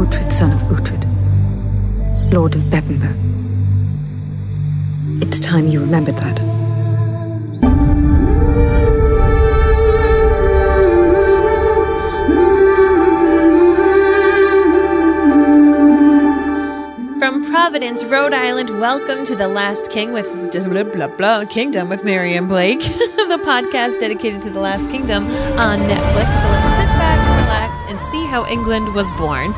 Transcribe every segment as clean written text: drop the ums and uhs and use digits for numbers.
Uhtred, son of Uhtred, Lord of Bebbanburg. It's time you remembered that. From Providence, Rhode Island, welcome to The Last King with Kingdom with Mary and Blake, the podcast dedicated to The Last Kingdom on Netflix. So let's sit back, relax, and see how England was born.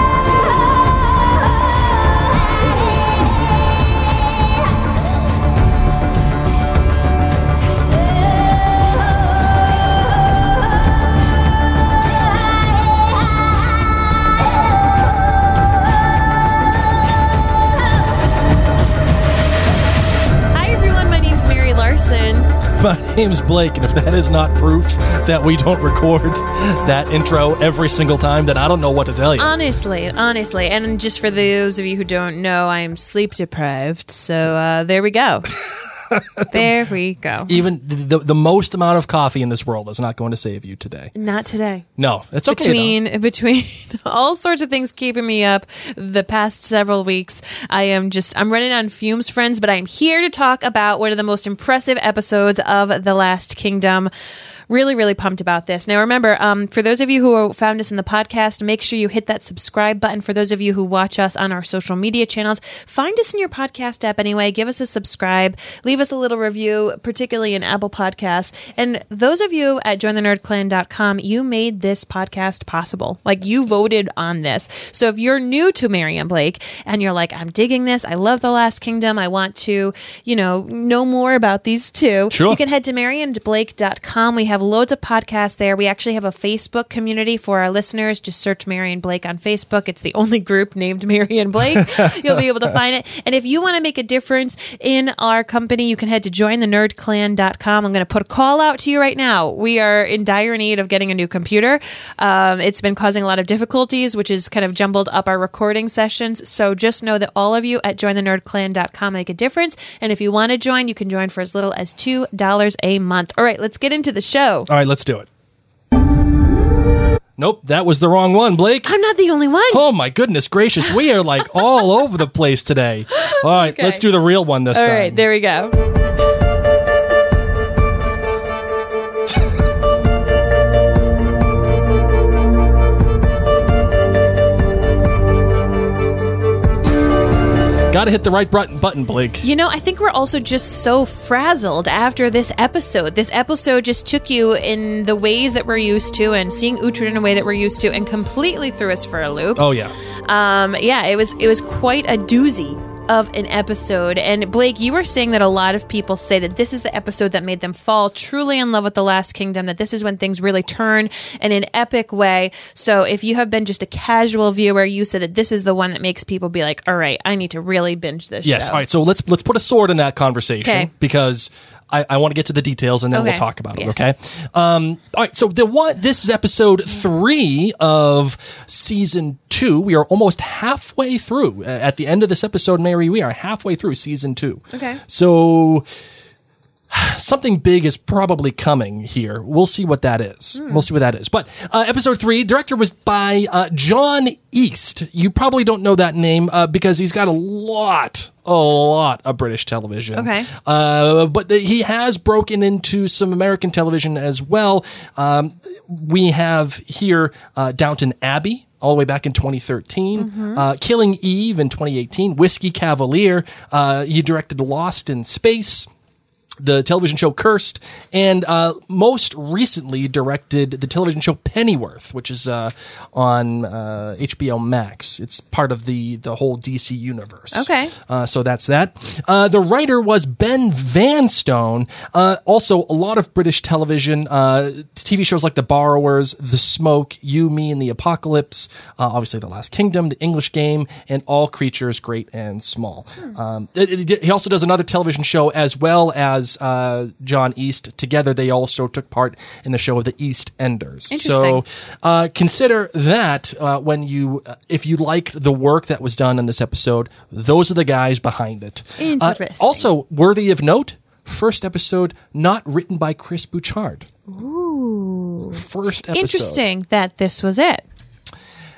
My name's Blake, and if that is not proof that we don't record that intro every single time, then I don't know what to tell you. Honestly. And just for those of you who don't know, I am sleep deprived, so there we go. There we go. Even the most amount of coffee in this world is not going to save you today. Not today. No, it's okay. Between all sorts of things keeping me up the past several weeks, I'm running on fumes, friends, but I'm here to talk about one of the most impressive episodes of The Last Kingdom. Really, really pumped about this. Now, remember, for those of you who found us in the podcast, make sure you hit that subscribe button. For those of you who watch us on our social media channels, find us in your podcast app anyway. Give us a subscribe. Leave us a little review, particularly in Apple Podcasts. And those of you at jointhenerdclan.com, you made this podcast possible. Like, you voted on this. So if you're new to Mary and Blake and you're like, I'm digging this, I love The Last Kingdom, I want to, know more about these two, sure, you can head to maryandblake.com. We have loads of podcasts there. We actually have a Facebook community for our listeners. Just search Mary and Blake on Facebook. It's the only group named Mary and Blake. You'll be able to find it. And if you want to make a difference in our company, you can head to jointhenerdclan.com. I'm going to put a call out to you right now. We are in dire need of getting a new computer. It's been causing a lot of difficulties, which has kind of jumbled up our recording sessions. So just know that all of you at jointhenerdclan.com make a difference. And if you want to join, you can join for as little as $2 a month. All right, let's get into the show. All right, let's do it. Nope, that was the wrong one, Blake. I'm not the only one. Oh, my goodness gracious. We are like all over the place today. All right, okay, let's do the real one this time. All right, there we go. Gotta hit the right button, Blake. I think we're also just so frazzled after this episode. This episode just took you in the ways that we're used to and seeing Uhtred in a way that we're used to and completely threw us for a loop. Oh, yeah. It was quite a doozy of an episode. And Blake, you were saying that a lot of people say that this is the episode that made them fall truly in love with The Last Kingdom, that this is when things really turn in an epic way. So if you have been just a casual viewer, you said that this is the one that makes people be like, all right, I need to really binge this show. Yes, all right, so let's put a sword in that conversation, okay, because I want to get to the details and then we'll talk about it, okay? All right, so this is episode 3 of season 2. We are almost halfway through. At the end of this episode, Mary, we are halfway through season 2. Okay. So something big is probably coming here. We'll see what that is. We'll see what that is. But episode 3, director was by John East. You probably don't know that name because he's got a lot of British television. Okay. But he has broken into some American television as well. We have here Downton Abbey, all the way back in 2013. Killing Eve in 2018. Whiskey Cavalier. He directed Lost in Space, the television show Cursed, and most recently directed the television show Pennyworth, which is on HBO Max. It's part of the whole DC universe. Okay. So that's that. The writer was Ben Vanstone. Also, a lot of British television, TV shows like The Borrowers, The Smoke, You, Me, and the Apocalypse, obviously The Last Kingdom, The English Game, and All Creatures Great and Small. He also does another television show as well as John East. Together, they also took part in the show of the East Enders. Interesting. So consider that if you liked the work that was done in this episode, those are the guys behind it. Interesting. Also, worthy of note, first episode not written by Chris Bouchard. Ooh. First episode. Interesting that this was it.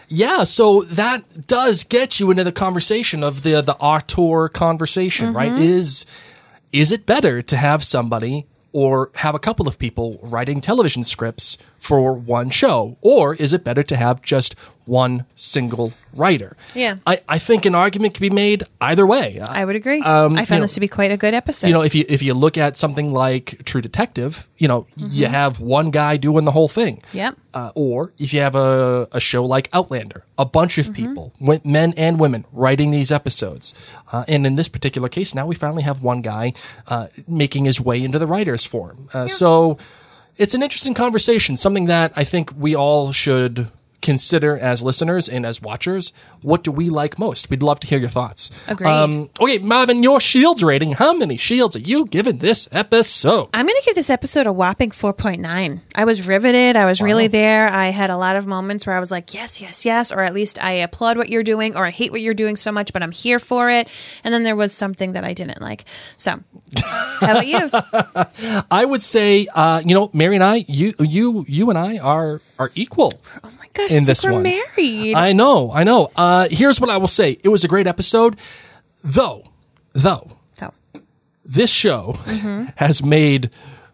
Yeah, so that does get you into the conversation of the auteur conversation, right? Is it better to have somebody or have a couple of people writing television scripts for one show? Or is it better to have just one single writer? Yeah. I think an argument can be made either way. I would agree. I found this to be quite a good episode. You know, if you look at something like True Detective, you know, you have one guy doing the whole thing. Yep. Or if you have a show like Outlander, a bunch of people, men and women, writing these episodes. And in this particular case, now we finally have one guy making his way into the writer's forum. So it's an interesting conversation, something that I think we all should consider as listeners and as watchers. What do we like most? We'd love to hear your thoughts. Agreed. Okay, Marvin, your Shields rating. How many shields are you giving this episode? I'm going to give this episode a whopping 4.9. I was riveted. I was really there. I had a lot of moments where I was like, yes, yes, yes, or at least I applaud what you're doing, or I hate what you're doing so much, but I'm here for it. And then there was something that I didn't like. So, how about you? I would say, Mary and I, you and I are equal. Oh my gosh, In it's this like we're one. married. I know. Here's what I will say. It was a great episode, though So, this show has made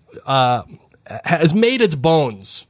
its bones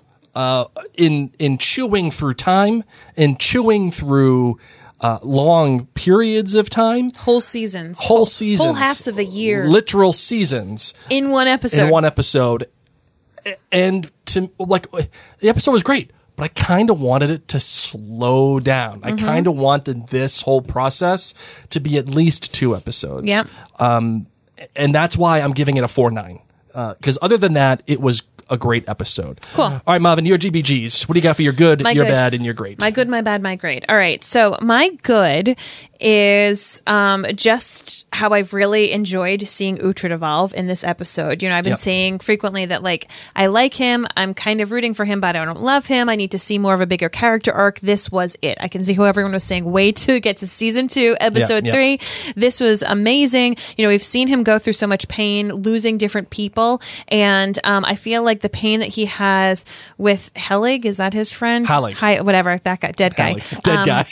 in chewing through time, in chewing through long periods of time, whole seasons. whole seasons, Whole halves of a year. literal seasons In one episode. And the episode was great, but I kind of wanted it to slow down. I kind of wanted this whole process to be at least 2 episodes. Yep. And that's why I'm giving it a 4.9. Because other than that, it was a great episode. Cool. All right, Marvin, your GBGs. What do you got for your good, My your good. bad, and your great? My good, my bad, my great. All right. So my good is just how I've really enjoyed seeing Uhtred evolve in this episode. You know, I've been saying frequently that, like, I like him. I'm kind of rooting for him, but I don't love him. I need to see more of a bigger character arc. This was it. I can see how everyone was saying, wait to get to season 2, episode 3. This was amazing. You know, we've seen him go through so much pain, losing different people. And I feel like the pain that he has with Helig, is that his friend? Hallig. Whatever, that guy, dead guy. Dead guy.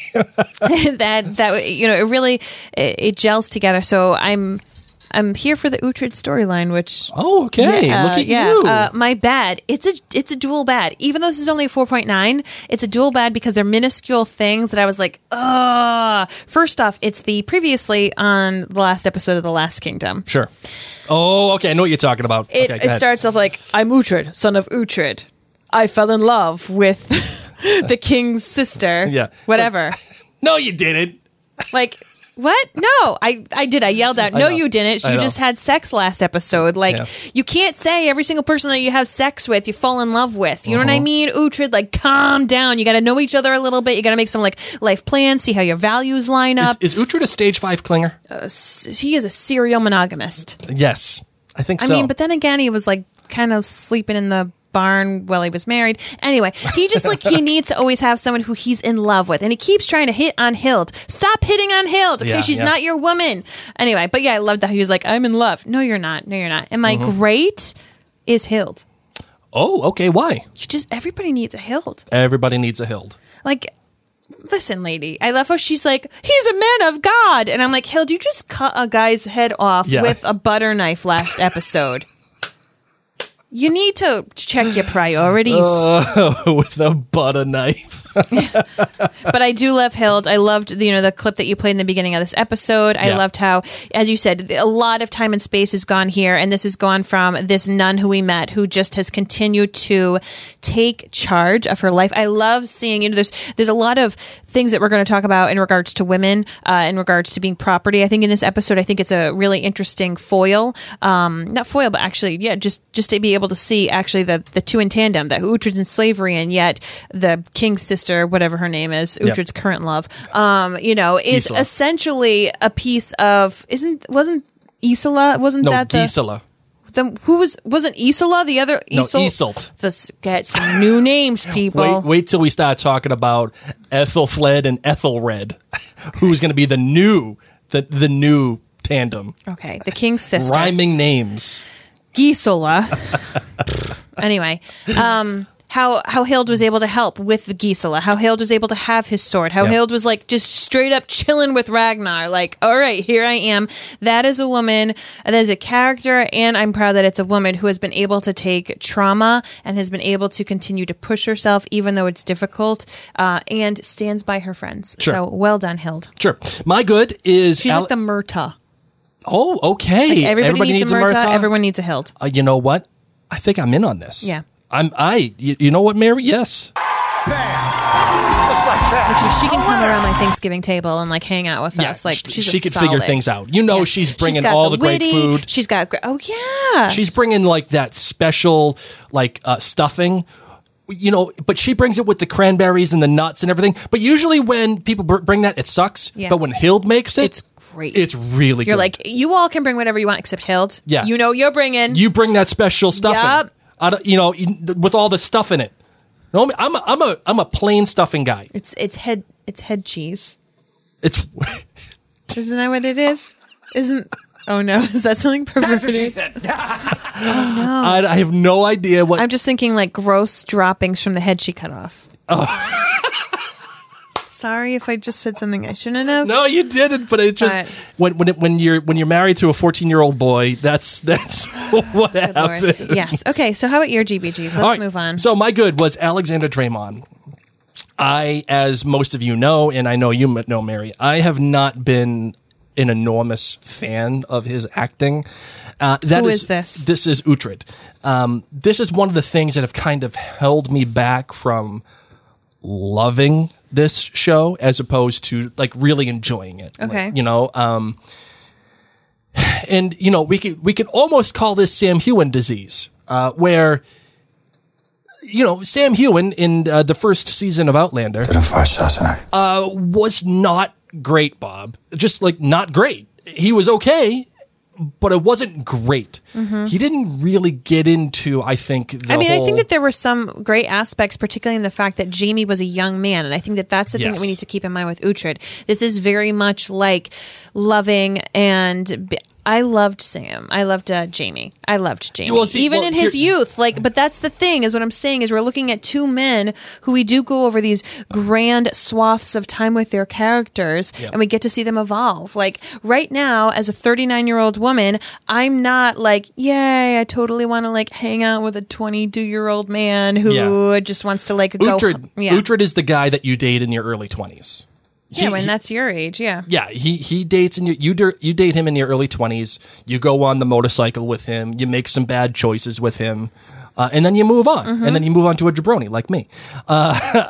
that you know, it really it gels together. So I'm here for the Uhtred storyline, which Oh, okay. Look at you. my bad. It's a dual bad. Even though this is only a 4.9, it's a dual bad because they're minuscule things that I was like, ugh. First off, it's the previously on the last episode of The Last Kingdom. Sure. Oh, okay. I know what you're talking about. It starts off like, I'm Uhtred, son of Uhtred. I fell in love with the king's sister. Yeah. Whatever. No, you didn't. Like, what? No, I did. I yelled out, no, know. you didn't. I You know. just had sex last episode. Like, Yeah. you can't say every single person that you have sex with, you fall in love with. You know what I mean? Uhtred, like, calm down. You got to know each other a little bit. You got to make some, like, life plans, see how your values line up. Is Uhtred a stage 5 clinger? He is a serial monogamist. Yes. I think I so. mean, but then again, he was, like, kind of sleeping in the barn while he was married. Anyway, he just, like, he needs to always have someone who he's in love with. And he keeps trying to hit on Hild. Stop hitting on Hild. Okay, Yeah, she's yeah. not your woman. Anyway, but yeah, I loved that he was like, I'm in love. No, you're not. No, you're not. And my great is Hild. Oh, okay. Why? Everybody needs a Hild. Everybody needs a Hild. Like, listen, lady, I love how she's like, he's a man of God. And I'm like, Hild, you just cut a guy's head off Yeah. with a butter knife last episode. You need to check your priorities. With a butter knife. But I do love Hild. I loved the clip that you played in the beginning of this episode. I Yeah. loved how, as you said, a lot of time and space has gone here, and this has gone from this nun who we met, who just has continued to take charge of her life. I love seeing, there's a lot of things that we're going to talk about in regards to women, in regards to being property. I think in this episode, I think it's a really interesting foil, not foil, but actually, yeah, just to be able to see actually the two in tandem, that Uhtred's in slavery, and yet the king's sister, whatever her name is, Uhtred's current love, is Gisela. essentially a piece of, wasn't Isola, wasn't No, that Gisela. wasn't Isola the other? No, Isolt. Let's get some new names, people. Wait till we start talking about Ethelfled and Ethelred, who's going to be the new tandem. Okay, the king's sister. Rhyming names. Gisola. Anyway, how Hild was able to help with the Gisela, how Hild was able to have his sword, how Hild was like just straight up chilling with Ragnar. Like, all right, here I am. That is a woman, that is a character, and I'm proud that it's a woman who has been able to take trauma and has been able to continue to push herself, even though it's difficult, and stands by her friends. Sure. So well done, Hild. Sure. My good is... She's like the Murta. Oh, okay. Like everybody needs a Murta. Everyone needs a Hild. You know what? I think I'm in on this. Yeah. You know what, Mary? Yes. Like she can come around my Thanksgiving table and like hang out with us. Like she could figure things out. You know, she's bringing all the great food. She's got great. Oh yeah. She's bringing like that special like stuffing. You know, but she brings it with the cranberries and the nuts and everything. But usually when people bring that, it sucks. Yeah. But when Hild makes it, it's great. It's really good. You're like, you all can bring whatever you want except Hild. Yeah. You know you're bringing. You bring that special stuffing. Yep. You know, with all the stuff in it. No, I'm a plain stuffing guy. It's head cheese. It's Isn't that what it is? Oh no, is that something perverted? Oh no. I have no idea what. I'm just thinking like gross droppings from the head she cut off. Oh. Sorry if I just said something I shouldn't have. No, you didn't. But it just when you're married to a 14-year-old boy, that's what happens. Yes. Okay. So how about your GBG? Let's move on. So my good was Alexander Draymond. I, as most of you know, and I know you know, Mary, I have not been an enormous fan of his acting. Who is this? This is Uhtred. This is one of the things that have kind of held me back from loving this show as opposed to like really enjoying it. Okay. Like, you know, and you know, we could almost call this Sam Heughan disease, where, you know, Sam Heughan in the first season of Outlander was not great, Bob. Just like not great. He was okay, but it wasn't great. Mm-hmm. He didn't really get into, I think, I think that there were some great aspects, particularly in the fact that Jaime was a young man. And I think that that's the thing that we need to keep in mind with Uhtred. This is very much like loving and... I loved Sam. I loved Jaime. I loved Jaime. Well, see, even in his youth. But that's the thing, is what I'm saying is we're looking at two men who we do go over these grand swaths of time with their characters, and we get to see them evolve. Like right now, as a 39-year-old woman, I'm not like, yay, I totally want to like hang out with a 22-year-old man who just wants to like go. Uhtred is the guy that you date in your early 20s. When that's your age, yeah. Yeah, he dates and you date him in your early 20s. You go on the motorcycle with him. You make some bad choices with him, and then you move on. Mm-hmm. And then you move on to a jabroni like me. But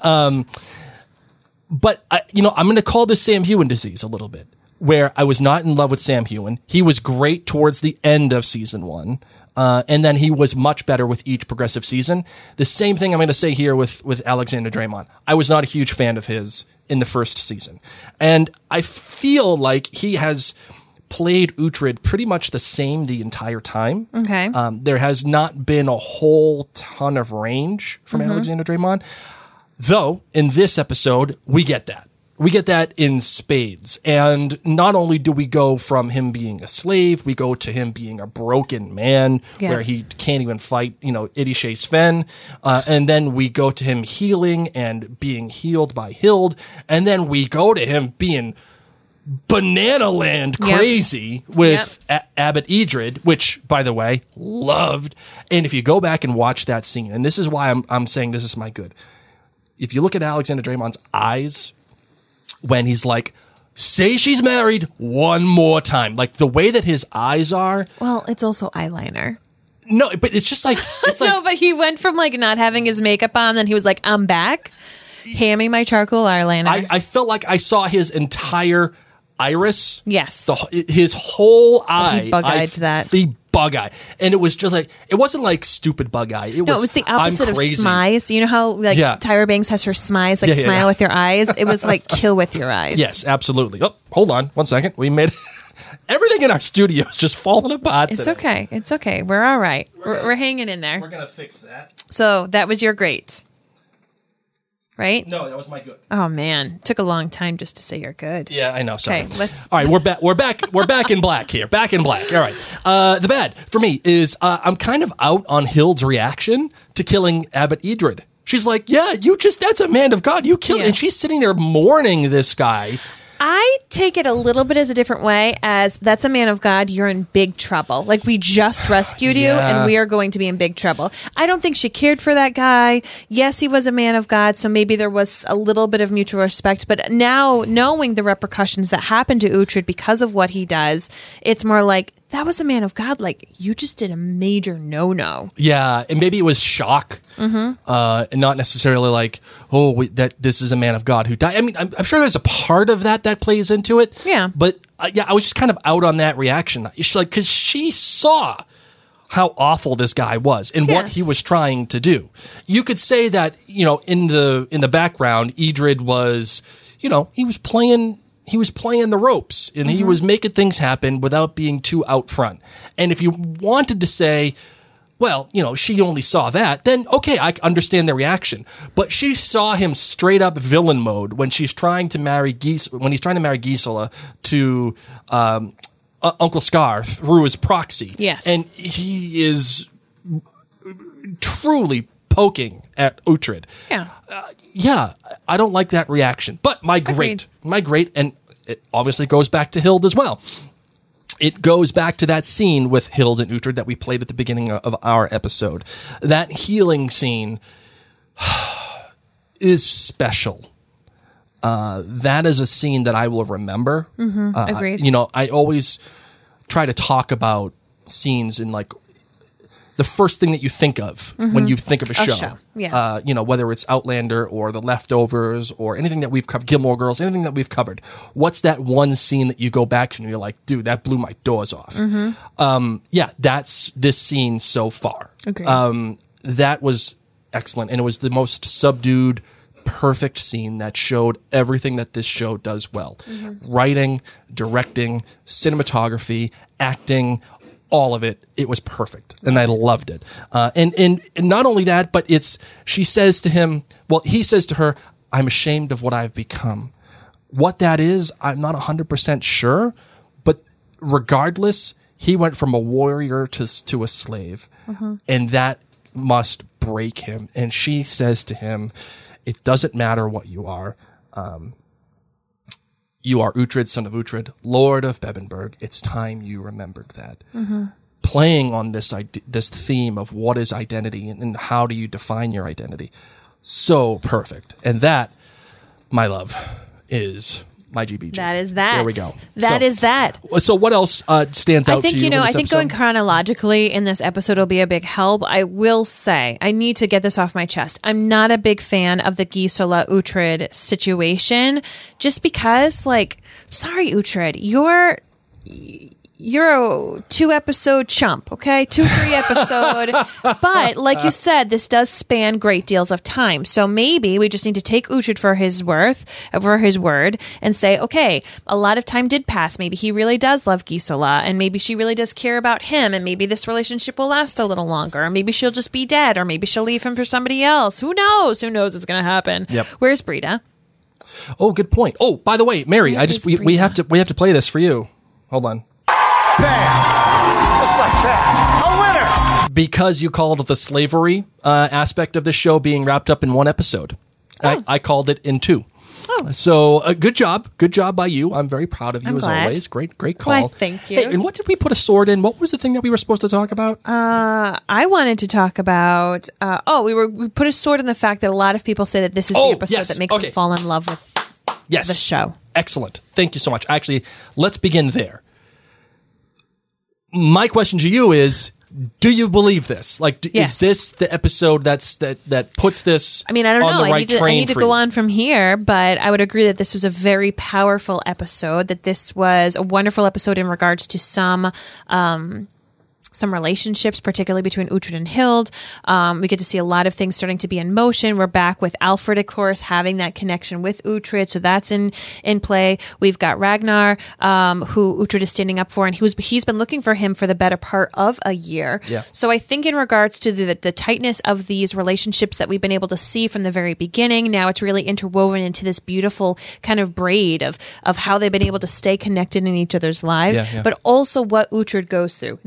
I'm going to call this Sam Heughan disease a little bit, where I was not in love with Sam Heughan. He was great towards the end of season 1. And then he was much better with each progressive season. The same thing I'm going to say here with Alexander Draymond. I was not a huge fan of his in the first season. And I feel like he has played Uhtred pretty much the same the entire time. Okay. There has not been a whole ton of range from Alexander Draymond. Though, in this episode, we get that. We get that in spades. And not only do we go from him being a slave, we go to him being a broken man where he can't even fight, Idishe Sven. And then we go to him healing and being healed by Hild. And then we go to him being banana land crazy with Abbot Idrid, which, by the way, loved. And if you go back and watch that scene, and this is why I'm saying this is my good. If you look at Alexander Draymond's eyes, when he's like, say she's married one more time. Like the way that his eyes are. Well, it's also eyeliner. No, but it's just like... No, but he went from like not having his makeup on, then he was like, I'm back. Hand me my charcoal eyeliner. I felt like I saw his entire iris. Yes. His whole eye. He bug-eyed that. The bug-eye. And it was just like, it wasn't like stupid bug-eye. It was the opposite of smize. You know how Tyra Banks has her smize, smile with your eyes? It was like kill with your eyes. Yes, absolutely. Oh, hold on 1 second. We made everything in our studio is just falling apart It's today. okay. It's okay. We're all right. We're hanging in there. We're going to fix that. So that was your great. Right? No, that was my good. Oh man, took a long time just to say you're good. Yeah, I know. Sorry. Okay, All right, we're back. We're back in black here. Back in black. All right. The bad for me is I'm kind of out on Hild's reaction to killing Abbot Idrid She's like, yeah, that's a man of God. You killed him. And she's sitting there mourning this guy. I take it a little bit as a different way, as that's a man of God. You're in big trouble. Like, we just rescued you and we are going to be in big trouble. I don't think she cared for that guy. Yes, he was a man of God, so maybe there was a little bit of mutual respect. But now, knowing the repercussions that happened to Uhtred because of what he does, it's more like, that was a man of God. Like, you just did a major no-no. Yeah, and maybe it was shock, and not necessarily like, that this is a man of God who died. I mean, I'm sure there's a part of that plays into it. Yeah. But I was just kind of out on that reaction. She's like, because she saw how awful this guy was and what he was trying to do. You could say that, in the background, Idrid was, he was playing the ropes and he was making things happen without being too out front. And if you wanted to say, well, she only saw that, then okay, I understand the reaction. But she saw him straight up villain mode when she's trying to marry when he's trying to marry Gisela to Uncle Scar through his proxy. Yes. And he is truly poking at Uhtred. Yeah. I don't like that reaction. But my great, and it obviously goes back to Hild as well. It goes back to that scene with Hild and Uhtred that we played at the beginning of our episode. That healing scene is special. That is a scene that I will remember. Agreed. I always try to talk about scenes in like the first thing that you think of when you think of a show. Yeah. Whether it's Outlander or The Leftovers or anything that we've covered, Gilmore Girls, anything that we've covered. What's that one scene that you go back to and you're like, dude, that blew my doors off. That's this scene so far. Agreed. That was excellent. And it was the most subdued, perfect scene that showed everything that this show does well. Writing, directing, cinematography, acting, all of it. It was perfect. And I loved it. And not only that, but she says to him, he says to her, I'm ashamed of what I've become. What that is, I'm not 100% sure, but regardless, he went from a warrior to a slave, and that must break him. And she says to him, it doesn't matter what you are. You are Uhtred, son of Uhtred, Lord of Bebbanburg. It's time you remembered that. Playing on this theme of what is identity and how do you define your identity. So perfect. And that, my love, is my GBG. That is that. There we go. That is that. So what else stands out to you? I think going chronologically in this episode will be a big help. I will say, I need to get this off my chest. I'm not a big fan of the Gisela Uhtred situation, just because, sorry, Uhtred, you're a 2-episode chump, okay? 2-3 episode. But like you said, this does span great deals of time. So maybe we just need to take Uhtred for his word, and say, okay, a lot of time did pass. Maybe he really does love Gisela, and maybe she really does care about him, and maybe this relationship will last a little longer, or maybe she'll just be dead, or maybe she'll leave him for somebody else. Who knows? Who knows what's going to happen? Yep. Where's Brita? Oh, good point. Oh, by the way, Mary, we have to play this for you. Hold on. Bam! Just like that. A winner! Because you called the slavery aspect of the show being wrapped up in one episode. Oh. I called it in 2. Oh. So good job. Good job by you. I'm very proud of you as always. Great call. Why, thank you. Hey, and what did we put a sword in? What was the thing that we were supposed to talk about? I wanted to talk about, we put a sword in the fact that a lot of people say that this is the episode that makes them fall in love with the show. Excellent. Thank you so much. Actually, let's begin there. My question to you is, do you believe this? Is this the episode that puts this I don't know. on the right train? I need to go on from here, but I would agree that this was a very powerful episode, that this was a wonderful episode in regards to some relationships, particularly between Uhtred and Hild. We get to see a lot of things starting to be in motion. We're back with Alfred, of course, having that connection with Uhtred, so that's in play. We've got Ragnar, who Uhtred is standing up for, and he's been looking for him for the better part of a year. Yeah. So I think in regards to the tightness of these relationships that we've been able to see from the very beginning, now it's really interwoven into this beautiful kind of braid of how they've been able to stay connected in each other's lives, but also what Uhtred goes through. This is Uhtred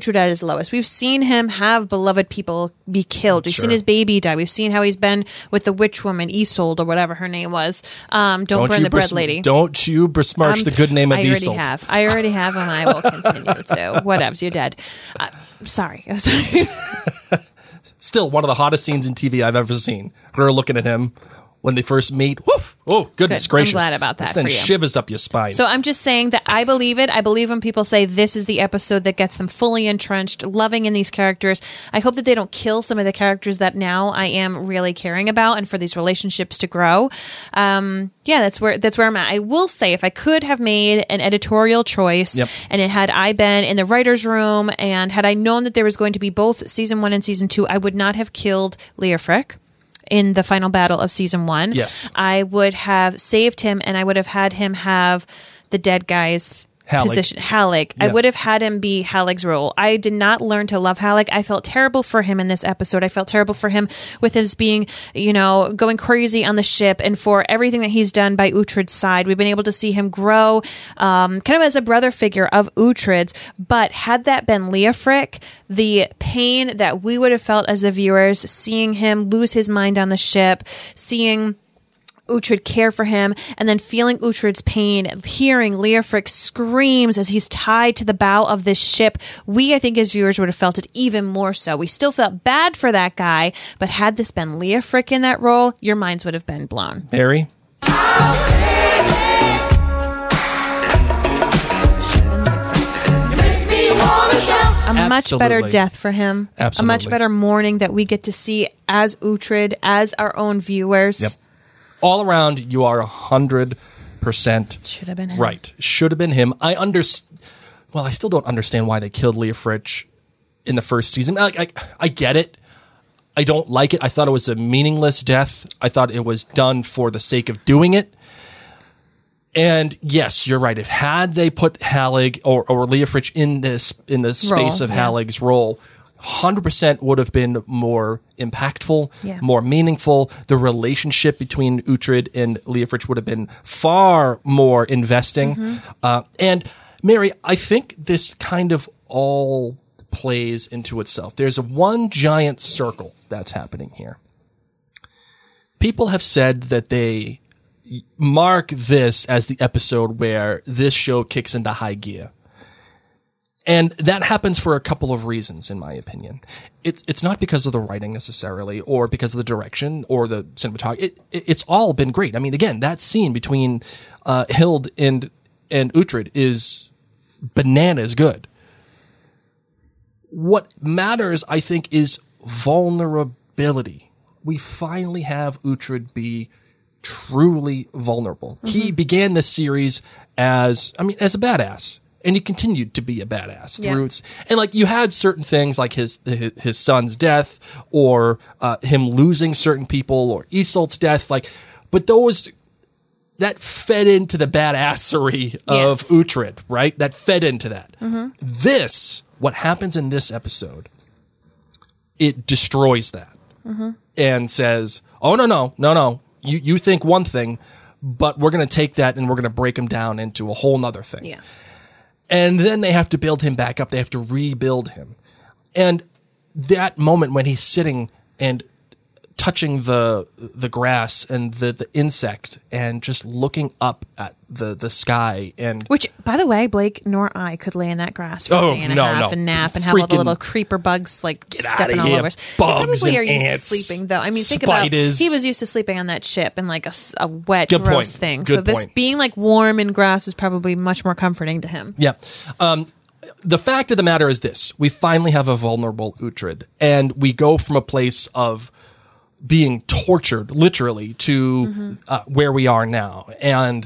Uhtred at his lowest. We've seen him have beloved people be killed. We've seen his baby die. We've seen how he's been with the witch woman, Isolde, or whatever her name was. Don't burn the bread lady. Don't you besmirch the good name of Isolde. I already have, and I will continue to. Whatevs, you're dead. Sorry. I'm sorry. Still one of the hottest scenes in TV I've ever seen. Her looking at him when they first meet. Woof! Oh, goodness gracious. I'm glad about that. Send for you. shivers up your spine. So I'm just saying that I believe it. I believe when people say this is the episode that gets them fully entrenched, loving in these characters. I hope that they don't kill some of the characters that now I am really caring about, and for these relationships to grow. That's where I'm at. I will say, if I could have made an editorial choice, and had I been in the writer's room, and had I known that there was going to be both season 1 and season 2, I would not have killed Leofric in the final battle of season 1. Yes. I would have saved him, and I would have had him have the dead guy's position. Halleck. I would have had him be Halleck's role. I did not learn to love Halleck. I felt terrible for him in this episode. I felt terrible for him with his being, going crazy on the ship, and for everything that he's done by Uhtred's side. We've been able to see him grow kind of as a brother figure of Uhtred's. But had that been Leofric, the pain that we would have felt as the viewers, seeing him lose his mind on the ship, seeing Uhtred care for him, and then feeling Uhtred's pain, hearing Leofric's screams as he's tied to the bow of this ship, I think as viewers would have felt it even more so. We still felt bad for that guy, but had this been Leofric in that role, your minds would have been blown. Barry? A much better death for him. Absolutely. A much better mourning that we get to see as Uhtred, as our own viewers. Yep. All around, you are 100% should have been him. Right. Should have been him. I still don't understand why they killed Leofric in the first season. I get it. I don't like it. I thought it was a meaningless death. I thought it was done for the sake of doing it. And yes, you're right. If had they put Halleck or Leofric in the space of Halleck's role, 100% would have been more impactful, more meaningful. The relationship between Uhtred and Leofric would have been far more investing. And Mary, I think this kind of all plays into itself. There's one giant circle that's happening here. People have said that they mark this as the episode where this show kicks into high gear. And that happens for a couple of reasons, in my opinion. It's not because of the writing necessarily, or because of the direction, or the cinematography. It's all been great. I mean, again, that scene between Hild and Uhtred is bananas good. What matters, I think, is vulnerability. We finally have Uhtred be truly vulnerable. He began this series as a badass. And he continued to be a badass through it. And you had certain things like his son's death, or him losing certain people, or Isolde's death. But that fed into the badassery of Uhtred, right? That fed into that. What happens in this episode, it destroys that and says, "Oh no! You think one thing, but we're going to take that and we're going to break him down into a whole nother thing." Yeah. And then they have to build him back up. They have to rebuild him. And that moment when he's sitting and touching the grass and the insect and just looking up at the sky, and which, by the way, Blake nor I could lay in that grass for a day and a half and nap and have all the little creeper bugs stepping all over us. Bugs probably are and used ants, to sleeping though. I mean, think spiders. about he was used to sleeping on that ship in a wet, Good gross point. thing. Good so this point. being warm in grass is probably much more comforting to him. Yeah. The fact of the matter is this: we finally have a vulnerable Uhtred, and we go from a place of being tortured, literally, to where we are now. And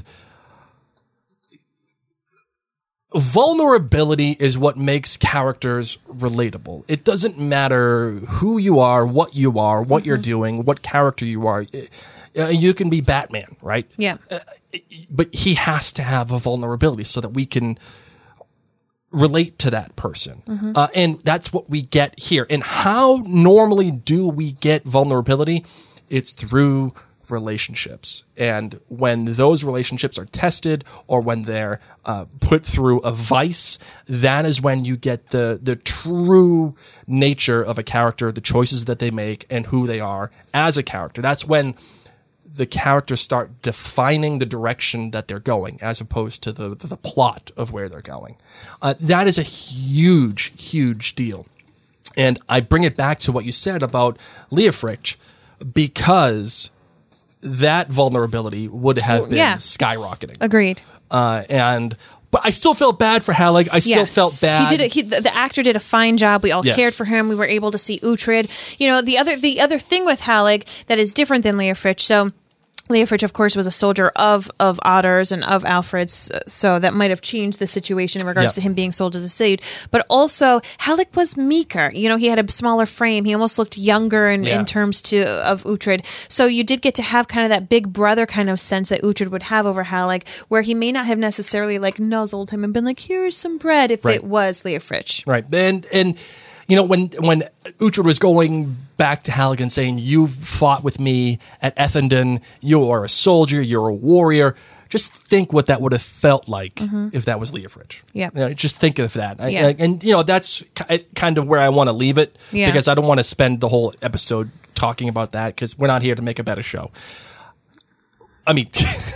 vulnerability is what makes characters relatable. It doesn't matter who you are, what you're doing, what character you are. You can be Batman, right? Yeah. But he has to have a vulnerability so that we can relate to that person. And that's what we get here. And how normally do we get vulnerability? It's through relationships. And when those relationships are tested or when they're put through a vice, that is when you get the true nature of a character, the choices that they make, and who they are as a character. That's when the characters start defining the direction that they're going as opposed to the plot of where they're going. That is a huge, huge deal. And I bring it back to what you said about Leofric, because that vulnerability would have been skyrocketing. Agreed. But I still felt bad for Halig. I still felt bad. The actor did a fine job. We all cared for him. We were able to see Uhtred. You know, the other thing with Halig that is different than Leofric. So Leofric, of course, was a soldier of Otter's and of Alfred's, so that might have changed the situation in regards to him being sold as a slave. But also, Halig was meeker. You know, he had a smaller frame. He almost looked younger in terms of Uhtred. So you did get to have kind of that big brother kind of sense that Uhtred would have over Halig, where he may not have necessarily like nuzzled him and been like, "Here's some bread," if it was Leofric. Right, and you know, when Uhtred was going back to Halig and saying, "You fought with me at Ethandun, you are a soldier, you're a warrior," just think what that would have felt like if that was Leofric. Yeah. You know, just think of that. And, you know, that's kind of where I want to leave it, because I don't want to spend the whole episode talking about that, because we're not here to make a better show. I mean,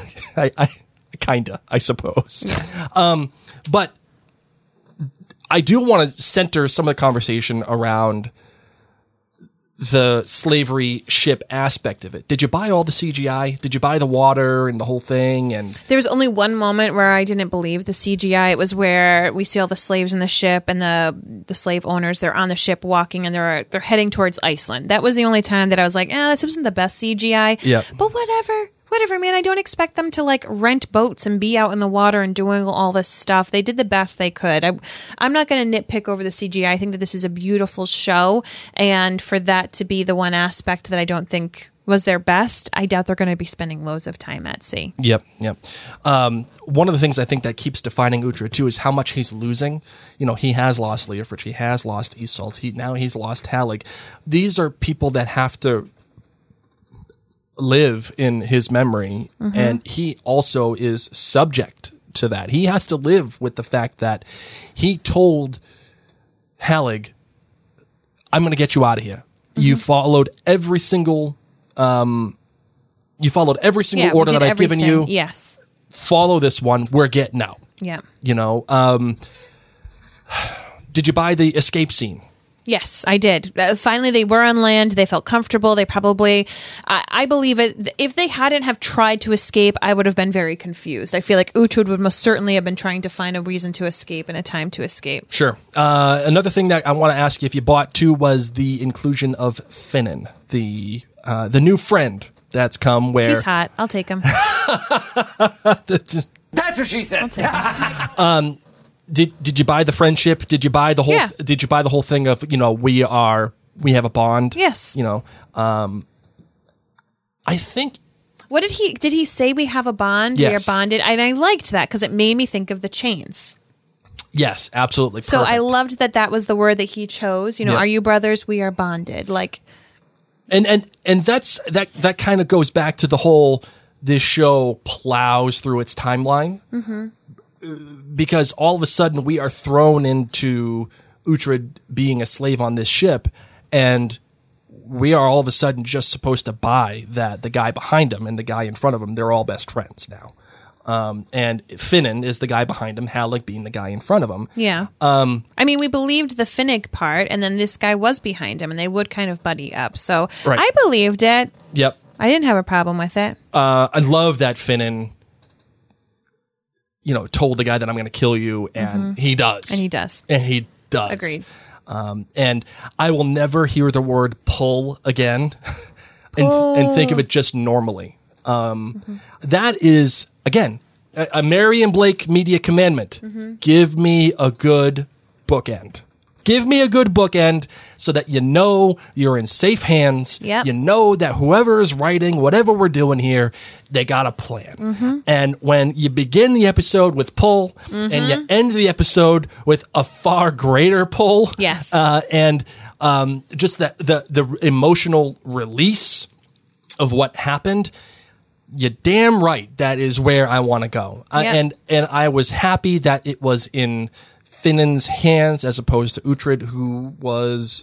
I suppose. Yeah. But I do want to center some of the conversation around the slavery ship aspect of it. Did you buy all the CGI? Did you buy the water and the whole thing? And there was only one moment where I didn't believe the CGI. It was where we see all the slaves in the ship and the slave owners. They're on the ship walking and they're heading towards Iceland. That was the only time that I was like, this wasn't the best CGI. Yeah. But whatever, man. I don't expect them to like rent boats and be out in the water and doing all this stuff. They did the best they could. I'm not going to nitpick over the CGI. I think that this is a beautiful show, and for that to be the one aspect that I don't think was their best, I doubt they're going to be spending loads of time at sea. Yep. One of the things I think that keeps defining Uhtred too is how much he's losing. You know, he has lost Leofric, he has lost Iseult, now he's lost Halig. These are people that have to live in his memory, and he also is subject to that. He has to live with the fact that he told Halig, "I'm going to get you out of here. You followed every single order that I've given you. Yes. Follow this one. We're getting out." Yeah. You know, did you buy the escape scene? Yes, I did. Finally, they were on land. They felt comfortable. They probably, I believe it. If they hadn't have tried to escape, I would have been very confused. I feel like Uhtred would most certainly have been trying to find a reason to escape and a time to escape. Sure. Another thing that I want to ask you if you bought too was the inclusion of Finan, the new friend that's come. Where he's hot. I'll take him. That's what she said. I'll take him. Did you buy the friendship? Did you buy the whole? Did you buy the whole thing of, you know, we have a bond? Yes. You know, I think. What did he say? We have a bond. Yes. We are bonded, and I liked that because it made me think of the chains. Yes, absolutely. So Perfect. I loved that was the word that he chose. You know, are you brothers? We are bonded. Like, and that's that kind of goes back to the whole. This show plows through its timeline. Because all of a sudden we are thrown into Uhtred being a slave on this ship, and we are all of a sudden just supposed to buy that the guy behind him and the guy in front of him, they're all best friends now. And Finan is the guy behind him, Halig being the guy in front of him. Yeah. I mean, we believed the Finnick part, and then this guy was behind him, and they would kind of buddy up. So I believed it. Yep. I didn't have a problem with it. I love that Finan, you know, told the guy that I'm going to kill you, and he does. And he does. Agreed. And I will never hear the word pull again and think of it just normally. That is, again, a Mary and Blake media commandment. Give me a good bookend. Give me a good bookend so that you know you're in safe hands. Yep. You know that whoever is writing, whatever we're doing here, they got a plan. And when you begin the episode with pull and you end the episode with a far greater pull, yes, and just that the emotional release of what happened, you're damn right that is where I want to go. Yep. And I was happy that it was in Finan's hands as opposed to Uhtred, who was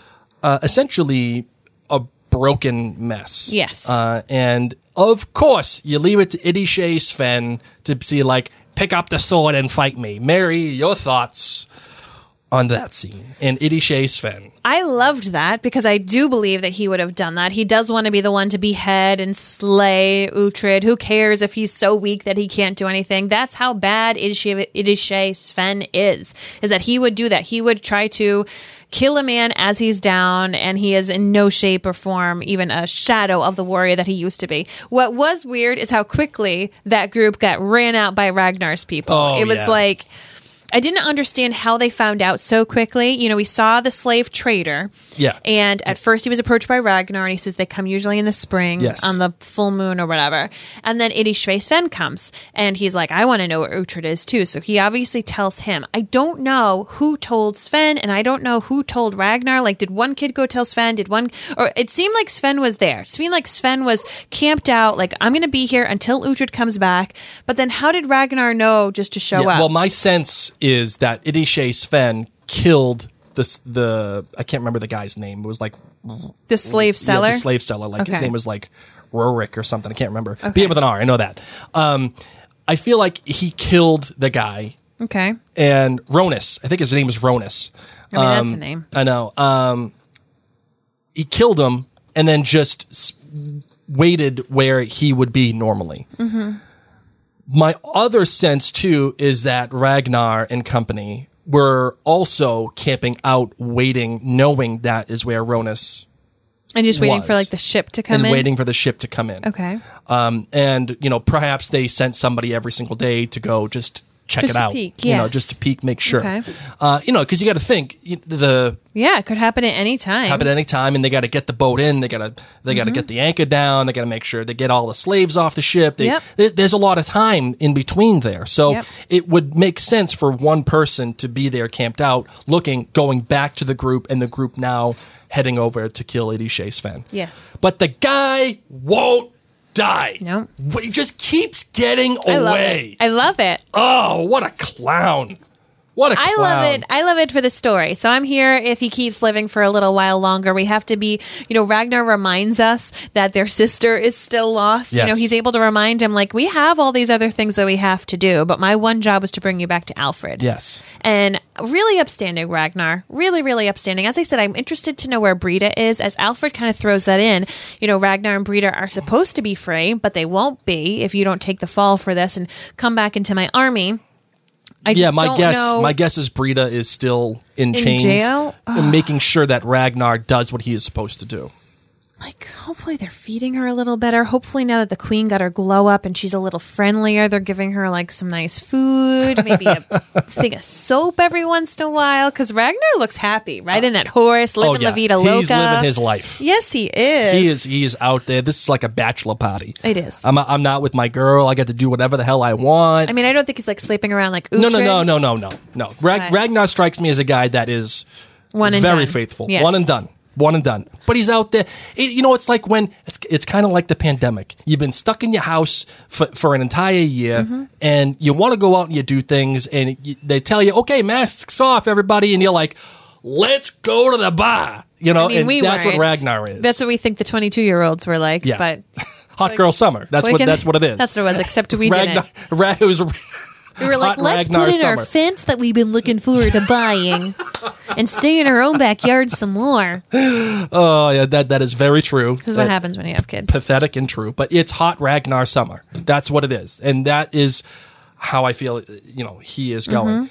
essentially a broken mess. Yes. And of course, you leave it to Idishay Sven to see, like, pick up the sword and fight me. Mary, your thoughts on that scene and Idishay Sven? I loved that because I do believe that he would have done that. He does want to be the one to behead and slay Uhtred. Who cares if he's so weak that he can't do anything? That's how bad Idishay Sven is that he would do that. He would try to kill a man as he's down, and he is in no shape or form even a shadow of the warrior that he used to be. What was weird is how quickly that group got ran out by Ragnar's people. Oh, it was yeah. like, I didn't understand how they found out so quickly. You know, we saw the slave trader. Yeah. And at first he was approached by Ragnar, and he says they come usually in the spring Yes. on the full moon or whatever. And then Idishay Sven comes, and he's like, I want to know where Uhtred is too. So he obviously tells him. I don't know who told Sven, and I don't know who told Ragnar. Like, did one kid go tell Sven? Or it seemed like Sven was there. It seemed like Sven was camped out, like, I'm going to be here until Uhtred comes back. But then how did Ragnar know just to show up? Well, my sense is that Idishay Sven killed the I can't remember the guy's name. It was like the slave seller? Yeah, the slave seller. Like his Okay. name was like Rorik or something. I can't remember. Begin with an R. I know that. I feel like he killed the guy. Okay. And Ronus, I think his name was Ronus. I mean, that's a name. I know. He killed him and then just waited where he would be normally. Mm-hmm. My other sense, too, is that Ragnar and company were also camping out, waiting, knowing that is where Ronus And just waiting for was. like the ship to come and in? waiting for the ship to come in. Okay. And, you know, perhaps they sent somebody every single day to go just check Just it to out. peek, You know, yes. just to peek, make sure. Okay. You know, because you got to think, Yeah, it could happen at any time. happen at any time, and they got to get the boat in. They got to Mm-hmm. get the anchor down. They got to make sure they get all the slaves off the ship. Yep. There's a lot of time in between there, so Yep. it would make sense for one person to be there, camped out, looking, going back to the group, and the group now heading over to kill Idishay Sven. Yes. But the guy won't die. No. He just keeps getting I love away. it. I love it. Oh, what a clown! What a clown! I love it. I love it for the story. So I'm here if he keeps living for a little while longer. We have to be, you know, Ragnar reminds us that their sister is still lost. You know, Yes. he's able to remind him, like, we have all these other things that we have to do, but my one job was to bring you back to Alfred. Yes. And really upstanding, Ragnar. Really, really upstanding. As I said, I'm interested to know where Brita is, as Alfred kind of throws that in. You know, Ragnar and Brita are supposed to be free, but they won't be if you don't take the fall for this and come back into my army. I just My don't know. guess is Brita is still in chains, jail? and making sure that Ragnar does what he is supposed to do. Like, hopefully they're feeding her a little better. Hopefully now that the queen got her glow up and she's a little friendlier, they're giving her like some nice food, maybe a thing of soap every once in a while. Because Ragnar looks happy, right? In that horse, living La Vida Loca. He's living his life. Yes, he is. He is out there. This is like a bachelor party. It is. I'm not with my girl. I get to do whatever the hell I want. I mean, I don't think he's like sleeping around like No. Uhtred. Ragnar strikes me as a guy that is One and very done. faithful. Yes. One and done. But he's out there. You know, it's like when it's kind of like the pandemic. You've been stuck in your house for an entire year, Mm-hmm. and you want to go out and you do things, and they tell you, "Okay, masks off, everybody," and you're like, "Let's go to the bar." You know, I mean, and we that's weren't. what Ragnar is. That's what we think the 22-year-olds were like. Yeah. But hot girl summer. That's what it is. That's what it was, except we didn't. It was. We were like, Hot let's Ragnar put in our summer. fence that we've been looking forward to buying and stay in our own backyard some more. Oh yeah, that is very true. This is what happens when you have kids. Pathetic and true, but it's hot Ragnar summer. That's what it is, and that is how I feel. You know, he is going.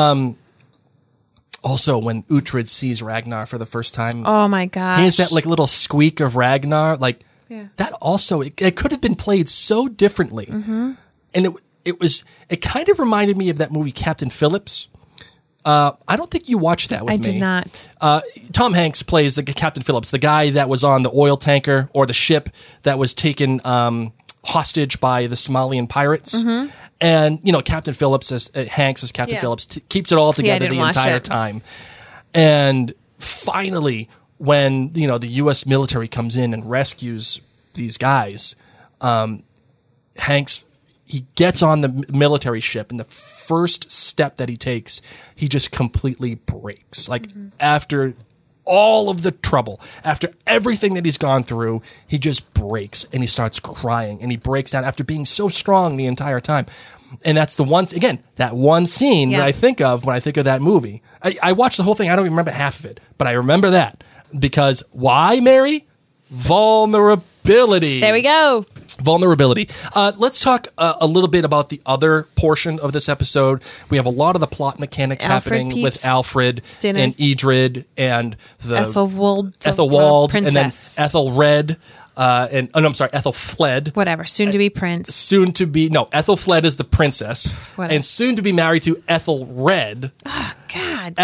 Also, when Uhtred sees Ragnar for the first time, Oh my gosh. he has that like little squeak of Ragnar. Like Yeah. that. Also, it could have been played so differently, and it kind of reminded me of that movie Captain Phillips. I don't think you watched that with me. I did not. Tom Hanks plays the Captain Phillips, the guy that was on the oil tanker or the ship that was taken hostage by the Somalian pirates. Mm-hmm. And, you know, Captain Phillips, Hanks as Captain Yeah. Phillips, keeps it all together didn't the watch entire it. time. And finally, when, you know, the U.S. military comes in and rescues these guys, Hanks, he gets on the military ship, and the first step that he takes, he just completely breaks. Like after all of the trouble, after everything that he's gone through, he just breaks and he starts crying and he breaks down after being so strong the entire time. And that's the one, again, that one scene that I think of when I think of that movie. I watched the whole thing. I don't even remember half of it, but I remember that because why, Mary? Vulnerability. There we go. Vulnerability. Let's talk a little bit about the other portion of this episode. We have a lot of the plot mechanics happening with Alfred and Edred and the Ethelwald and then Ethelred. Ethelfled. Whatever. Soon to be prince. Ethelfled is the princess. Whatever. And soon to be married to Ethelred. Oh, God.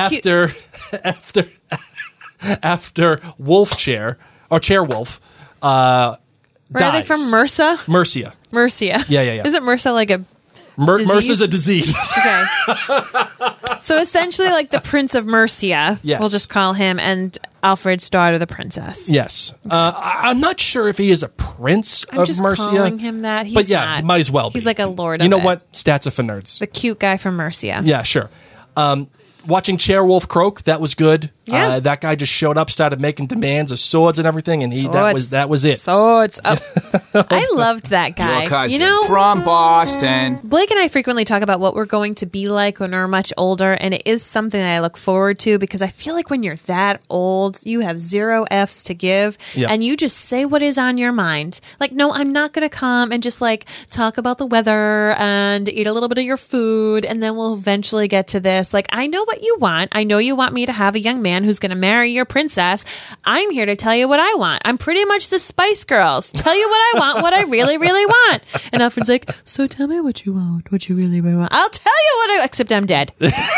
After Wolfchair or Chairwolf Where dies. are they from? Mercia? Mercia. Yeah. Isn't Mercia like a Mercia's a disease. Okay. So essentially like the Prince of Mercia, yes. we'll just call him, and Alfred's daughter, the princess. Yes. I'm not sure if he is a prince I'm of just Mercia. calling him that. He's not. Might as well be. He's like a lord You of know it. what? Stats are for nerds. The cute guy from Mercia. Yeah, sure. Watching Chairwolf croak, that was good. Yeah. That guy just showed up, started making demands of swords and everything, and that was it. Swords. Oh. I loved that guy. Your cousin You know, from Boston. Blake and I frequently talk about what we're going to be like when we're much older, and it is something that I look forward to because I feel like when you're that old, you have 0 Fs to give, and you just say what is on your mind. Like, no, I'm not going to come and just like talk about the weather and eat a little bit of your food, and then we'll eventually get to this. Like, I know what you want. I know you want me to have a young man who's going to marry your princess. I'm here to tell you what I want. I'm pretty much the Spice Girls. Tell you what I want, what I really, really want. And Alfred's like, so tell me what you want, what you really, really want. I'll tell you what except I'm dead.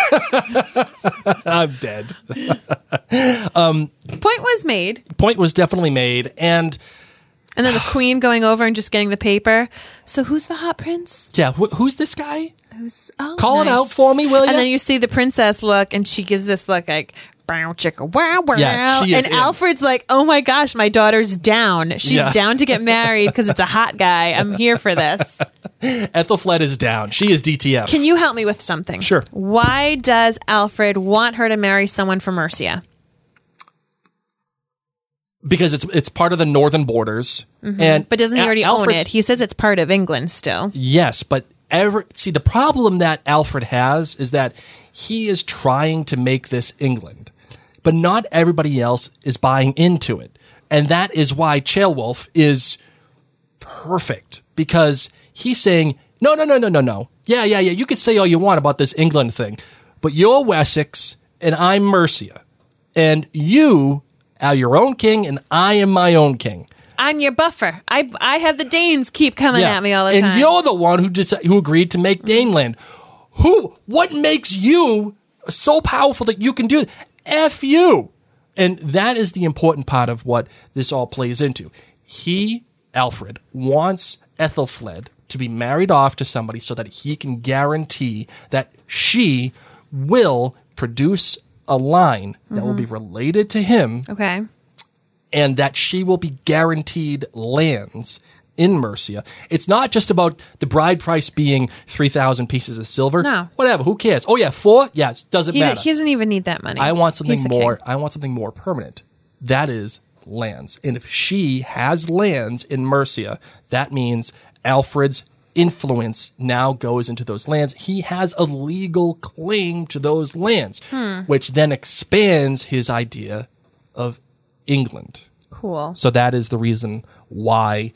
I'm dead. Point was made. Point was definitely made. And then the queen going over and just getting the paper. So who's the hot prince? yeah, who's this guy? Call it nice. out for me, will you? And then you see the princess look, and she gives this look like, bow, chicka, wow, wow. Yeah, she is and in. Alfred's like, oh my gosh, my daughter's down. She's down to get married because it's a hot guy. I'm here for this. Ethelfled is down. She is DTF. Can you help me with something? Sure. Why does Alfred want her to marry someone from Mercia? Because it's part of the northern borders. And But doesn't he already own Alfred's- it? He says it's part of England still. Yes, but the problem that Alfred has is that he is trying to make this England, but not everybody else is buying into it. And that is why Chairwolf is perfect, because he's saying, no. Yeah. You could say all you want about this England thing, but you're Wessex and I'm Mercia. And you are your own king and I am my own king. I'm your buffer. I have the Danes keep coming at me all the time. And you're the one who agreed to make Daneland. What makes you so powerful that you can do it? F you. And that is the important part of what this all plays into. Alfred, wants Ethelfled to be married off to somebody so that he can guarantee that she will produce a line that will be related to him. Okay. And that she will be guaranteed lands in Mercia. It's not just about the bride price being 3,000 pieces of silver. No. Whatever. Who cares? Oh, yeah, 4? Yes, doesn't matter. He doesn't even need that money. I want something He's the more. king. I want something more permanent. That is lands. And if she has lands in Mercia, that means Alfred's influence now goes into those lands. He has a legal claim to those lands, which then expands his idea of England. Cool. So that is the reason why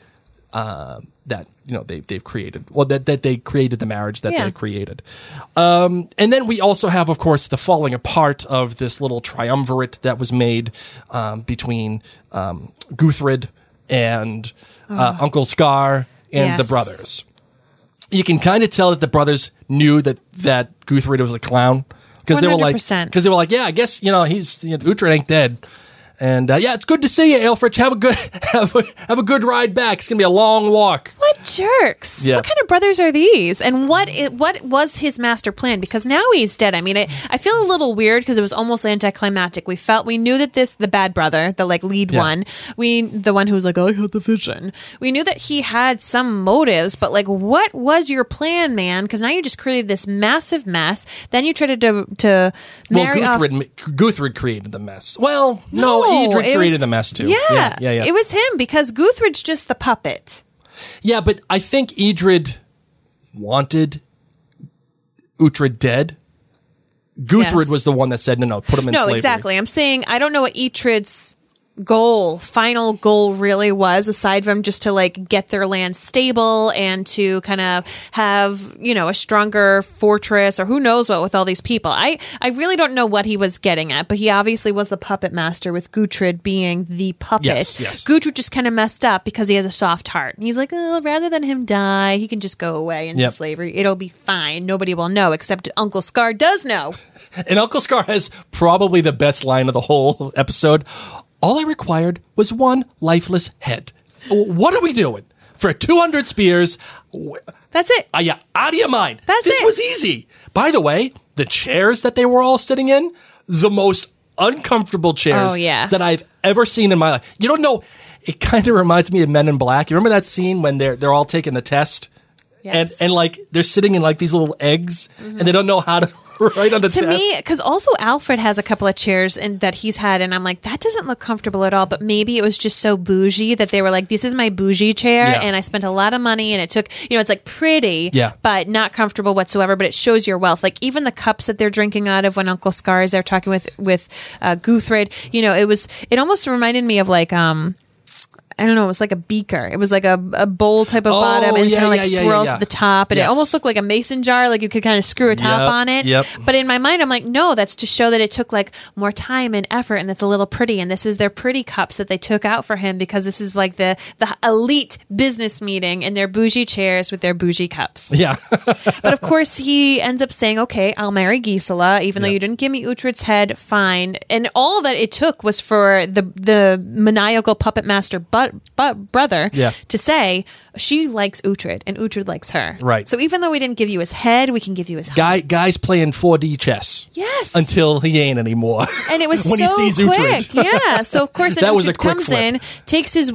they've created that they created the marriage that they created. And then we also have, of course, the falling apart of this little triumvirate that was made between Guthred and Uncle Scar and the brothers. You can kind of tell that the brothers knew that Guthred was a clown because they were like, 100%. yeah, I guess Uhtred ain't dead. And yeah, it's good to see you, Aelfric. Have a good ride back. It's gonna be a long walk. What jerks! Yeah. What kind of brothers are these? And what was his master plan? Because now he's dead. I mean, I feel a little weird because it was almost anticlimactic. We knew that the bad brother, the like lead one, the one who was like, I had the vision. We knew that he had some motives, but like, what was your plan, man? Because now you just created this massive mess. Then you tried to marry off. Guthred created the mess. Well, no, Edred created the mess too. Yeah. It was him because Guthred's just the puppet. Yeah, but I think Edred wanted Uhtred dead. Guthred was the one that said, no, put him in slavery. No, exactly. I'm saying I don't know what Uhtred's final goal really was, aside from just to like get their land stable and to kind of have, a stronger fortress or who knows what with all these people. I really don't know what he was getting at, but he obviously was the puppet master with Guthred being the puppet. Yes. Guthred just kind of messed up because he has a soft heart. And he's like, rather than him die, he can just go away into slavery. It'll be fine. Nobody will know, except Uncle Scar does know. And Uncle Scar has probably the best line of the whole episode. All I required was one lifeless head. What are we doing? For 200 spears. That's it. Yeah, out of your mind. This was easy. By the way, the chairs that they were all sitting in, the most uncomfortable chairs that I've ever seen in my life. You don't know, it kind of reminds me of Men in Black. You remember that scene when they're all taking the test? Yes. And like they're sitting in like these little eggs and they don't know how to write on the test. To me, because also Alfred has a couple of chairs that he's had, and I'm like, that doesn't look comfortable at all. But maybe it was just so bougie that they were like, this is my bougie chair, and I spent a lot of money, and it took, it's like pretty, but not comfortable whatsoever. But it shows your wealth. Like even the cups that they're drinking out of when Uncle Scar is there talking with Guthred, it almost reminded me of like I don't know, it was like a beaker. It was like a bowl type of bottom and kind of like swirls at the top. And it almost looked like a mason jar, like you could kind of screw a top on it. But in my mind, I'm like, no, that's to show that it took like more time and effort and that's a little pretty. And this is their pretty cups that they took out for him because this is like the elite business meeting in their bougie chairs with their bougie cups. Yeah. But of course, he ends up saying, okay, I'll marry Gisela, even though you didn't give me Uhtred's head, fine. And all that it took was for the maniacal puppet master brother to say she likes Uhtred and Uhtred likes her. Right. So even though we didn't give you his head, we can give you his heart. Guy's playing 4D chess. Yes. Until he ain't anymore. And it was when so he sees quick. Uhtred. Yeah. So of course, that was a Uhtred quick comes flip. in, takes his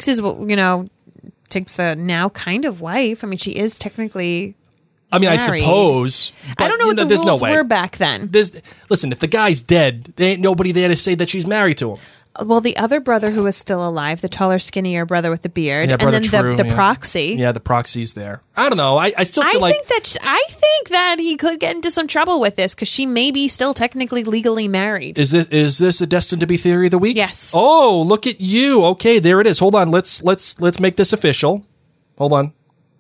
takes the now kind of wife. I mean, she is technically. I mean, married. I suppose. I don't know what the rules were back then. Listen, if the guy's dead, there ain't nobody there to say that she's married to him. Well, the other brother who was still alive, the taller, skinnier brother with the beard, Yeah, and then True, the proxy. Yeah, the proxy's there. I don't know. I still feel like... I think that he could get into some trouble with this because she may be still technically legally married. Is this a destined to be theory of the week? Yes. Oh, look at you. Okay, there it is. Hold on. Let's make this official. Hold on.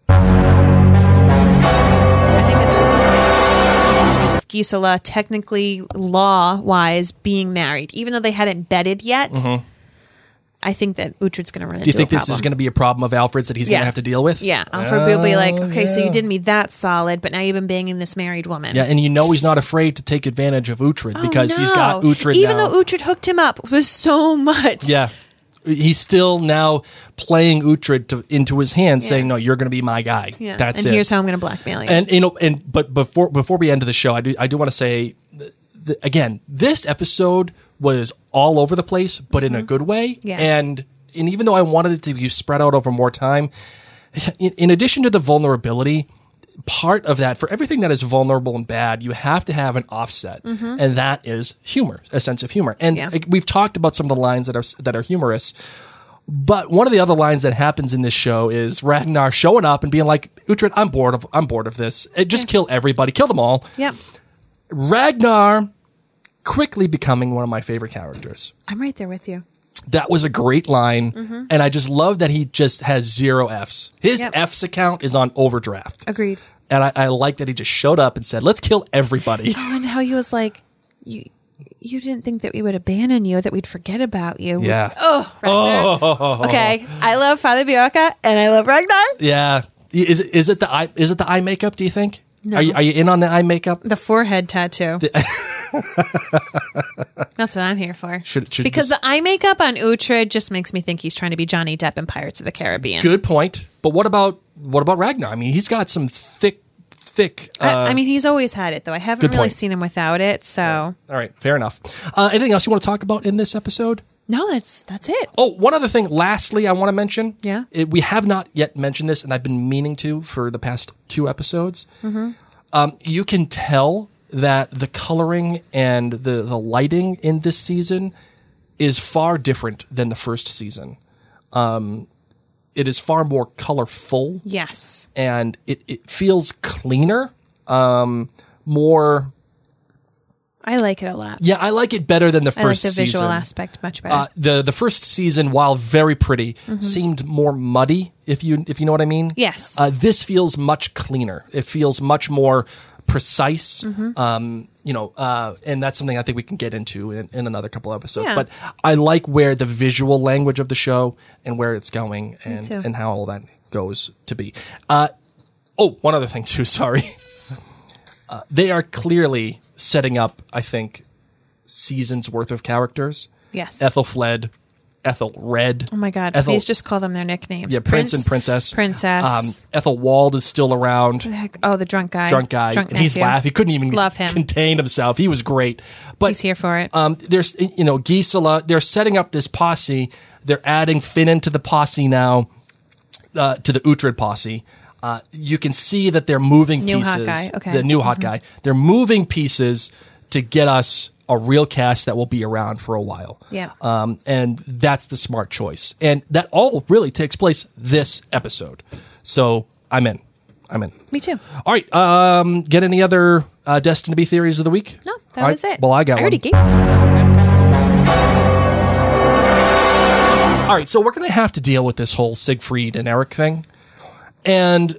Gisela technically law-wise being married, even though they hadn't bedded yet. Mm-hmm. I think that Uhtred's going to run into a problem. Do you think this is going to be a problem of Alfred's that he's going to have to deal with? Yeah. Alfred will be like, okay, so you did me that solid, but now you've been banging this married woman. Yeah, and he's not afraid to take advantage of Uhtred because he's got Uhtred even now. though Uhtred hooked him up with so much. Yeah. He's still now playing Uhtred into his hands, saying, "No, you're going to be my guy." Yeah. That's and it. Here's how I'm going to blackmail you. But before we end the show, I do want to say again, this episode was all over the place, but in a good way. Yeah. And even though I wanted it to be spread out over more time, in addition to the vulnerability, part of that, for everything that is vulnerable and bad, you have to have an offset, and that is humor, a sense of humor. And we've talked about some of the lines that are humorous, but one of the other lines that happens in this show is Ragnar showing up and being like, "Uhtred, I'm bored of this. Just kill everybody, kill them all." Yep. Ragnar quickly becoming one of my favorite characters. I'm right there with you. That was a great line, and I just love that he just has 0 Fs. His Fs account is on overdraft. Agreed. And I like that he just showed up and said, "Let's kill everybody." Oh, and how he was like, you didn't think that we would abandon you, that we'd forget about you. Yeah. Ragnar. Okay, I love Father Bjorka, and I love Ragnar. Yeah. Is it the eye makeup, do you think? No. Are you in on the eye makeup? The forehead tattoo. That's what I'm here for. Because the eye makeup on Uhtred just makes me think he's trying to be Johnny Depp in Pirates of the Caribbean. Good point. But what about Ragnar? I mean, he's got some thick. I mean, he's always had it, though. I haven't really seen him without it, so. All right, fair enough. Anything else you want to talk about in this episode? No, that's it. Oh, one other thing. Lastly, I want to mention. Yeah. We have not yet mentioned this, and I've been meaning to for the past 2 episodes. Mm-hmm. You can tell that the coloring and the lighting in this season is far different than the first season. It is far more colorful. Yes. And it feels cleaner, more... I like it a lot. Yeah, I like it better than the first season. I like the visual aspect much better. The first season, while very pretty, seemed more muddy, if you know what I mean. Yes. This feels much cleaner. It feels much more precise. And that's something I think we can get into in another couple episodes. Yeah. But I like where the visual language of the show and where it's going and how all that goes to be. One other thing too, sorry. They are clearly setting up, I think, seasons worth of characters. Yes. Ethelfled, Ethelred. Oh my God! Please just call them their nicknames. Yeah, Prince and Princess. Princess. Ethelwald is still around. What the heck? Oh, the drunk guy. And he's laughing. He couldn't even Love him. contain himself. He was great. But he's here for it. There's Gisela. They're setting up this posse. They're adding Finn into the posse now, to the Uhtred posse. You can see that they're moving new pieces. Hot guy. Okay. The new hot guy. They're moving pieces to get us a real cast that will be around for a while. Yeah. And that's the smart choice. And that all really takes place this episode. So I'm in. Me too. All right. Get any other Destined to Be theories of the week? No, that was it. Well, I got one. I already gave All right. So we're going to have to deal with this whole Siegfried and Eric thing. And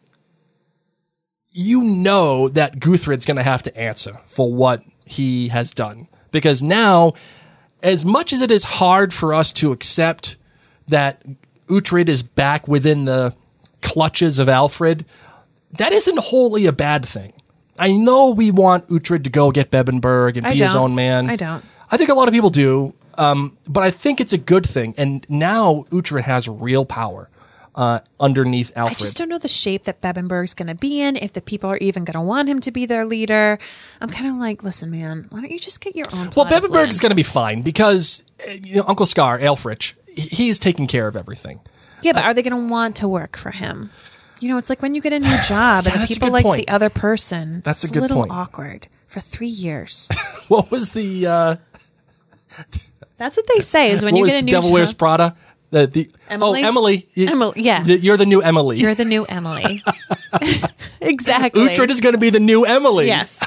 you know that Guthred's going to have to answer for what he has done. Because now, as much as it is hard for us to accept that Uhtred is back within the clutches of Alfred, that isn't wholly a bad thing. I know we want Uhtred to go get Bebbanburg and be his own man. I don't. I think a lot of people do. But I think it's a good thing. And now Uhtred has real power. Underneath Alfred. I just don't know the shape that Bebbanburg's going to be in, if the people are even going to want him to be their leader. I'm kind of like, listen, man, why don't you just get your own plot? Well, Bebbanburg is going to be fine because Uncle Scar, Aelfric, he's taking care of everything. Yeah, but are they going to want to work for him? You know, it's like when you get a new job and the people like the other person. That's it's a good little point. Awkward for 3 years. What was the... That's what they say is when you get a new Devil job. Wears Prada? Emily? Oh, Emily. Emily, yeah. You're the new Emily. You're the new Emily. Exactly. Uhtred is going to be the new Emily. Yes.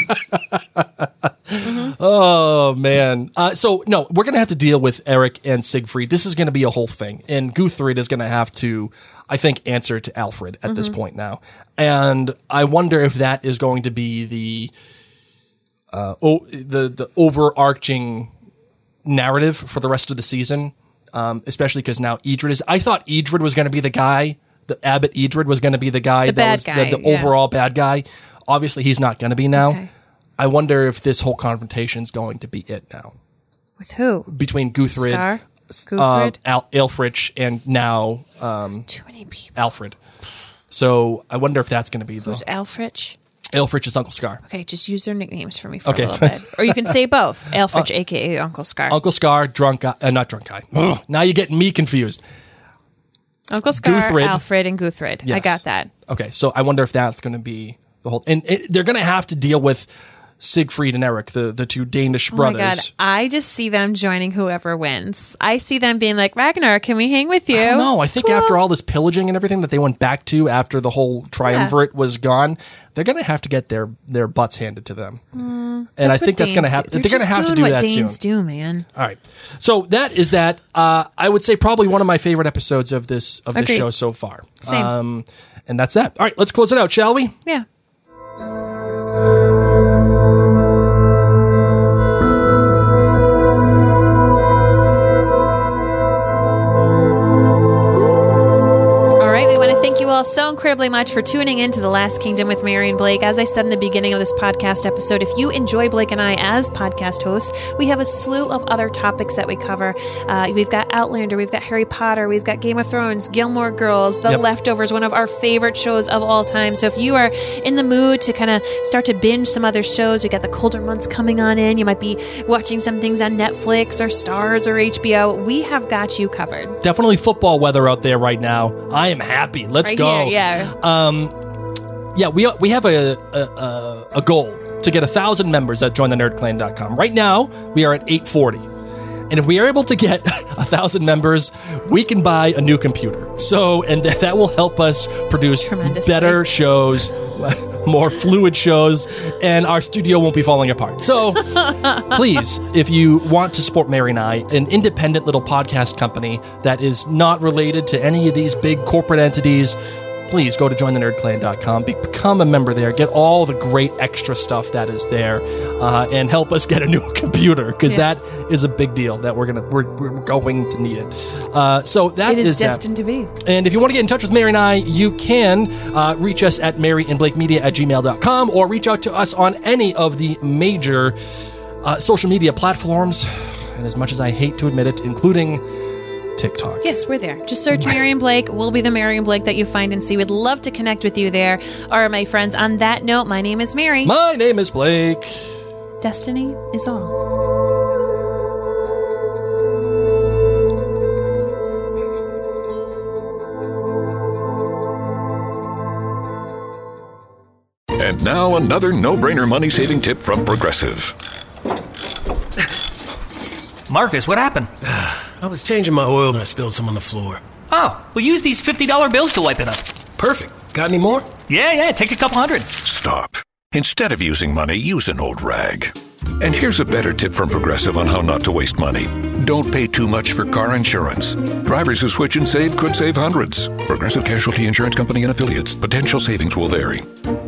Oh, man. So, no, we're going to have to deal with Eric and Siegfried. This is going to be a whole thing. And Guthred is going to have to, I think, answer to Alfred at this point now. And I wonder if that is going to be the overarching narrative for the rest of the season. Especially because now Edred is... I thought Edred was going to be the guy. The Abbot Edred was going to be the guy. The overall bad guy. Obviously, he's not going to be now. Okay. I wonder if this whole confrontation is going to be it now. With who? Between Guthred, Guthred? Aelfric, and now Too many people. Alfred. So I wonder if that's going to be the... Who's Aelfric? Aelfric is Uncle Scar. Okay, just use their nicknames for me for a little bit. Or you can say both. Aelfric, a.k.a. Uncle Scar. Uncle Scar, drunk guy... not drunk guy. Ugh, now you're getting me confused. Uncle Scar, Guthred. Alfred, and Guthred. Yes. I got that. Okay, so I wonder if that's going to be the whole... And they're going to have to deal with Siegfried and Eric, the two Danish brothers. Oh my God, I just see them joining whoever wins. I see them being like, Ragnar, can we hang with you? I don't know. I think after all this pillaging and everything that they went back to after the whole triumvirate was gone, they're going to have to get their butts handed to them. And I think that's going to happen. They're going to have to do that soon. Danes do, man. All right. So that is that. I would say probably one of my favorite episodes of this show so far. Same. And that's that. All right, let's close it out, shall we? Yeah. all so incredibly much for tuning in to The Last Kingdom with Mary and Blake. As I said in the beginning of this podcast episode, if you enjoy Blake and I as podcast hosts, we have a slew of other topics that we cover. We've got Outlander, we've got Harry Potter, we've got Game of Thrones, Gilmore Girls, The Leftovers, one of our favorite shows of all time. So if you are in the mood to kind of start to binge some other shows, we got the colder months coming on in. You might be watching some things on Netflix or Stars or HBO. We have got you covered. Definitely football weather out there right now. I am happy. Let's go. Here, We have a goal to get 1,000 members at jointhenerdclan.com. Right now, we are at 840. And if we are able to get 1,000 members, we can buy a new computer. So, and that will help us produce better shows, more fluid shows, and our studio won't be falling apart. So, please, if you want to support Mary and I, an independent little podcast company that is not related to any of these big corporate entities, please go to jointhenerdclan.com, become a member there, get all the great extra stuff that is there, and help us get a new computer, because that is a big deal that we're going to need it. So that is destined to be. And if you want to get in touch with Mary and I, you can reach us at maryandblakemedia@gmail.com, or reach out to us on any of the major social media platforms, and as much as I hate to admit it, including TikTok. Yes, we're there. Just search Mary and Blake. We'll be the Mary and Blake that you find and see. We'd love to connect with you there. All right, my friends, on that note, my name is Mary. My name is Blake. Destiny is all. And now another no-brainer money-saving tip from Progressive. Marcus, what happened? I was changing my oil and I spilled some on the floor. Oh, we'll use these $50 bills to wipe it up. Perfect. Got any more? Yeah, take a couple hundred. Stop. Instead of using money, use an old rag. And here's a better tip from Progressive on how not to waste money. Don't pay too much for car insurance. Drivers who switch and save could save hundreds. Progressive Casualty Insurance Company and Affiliates. Potential savings will vary.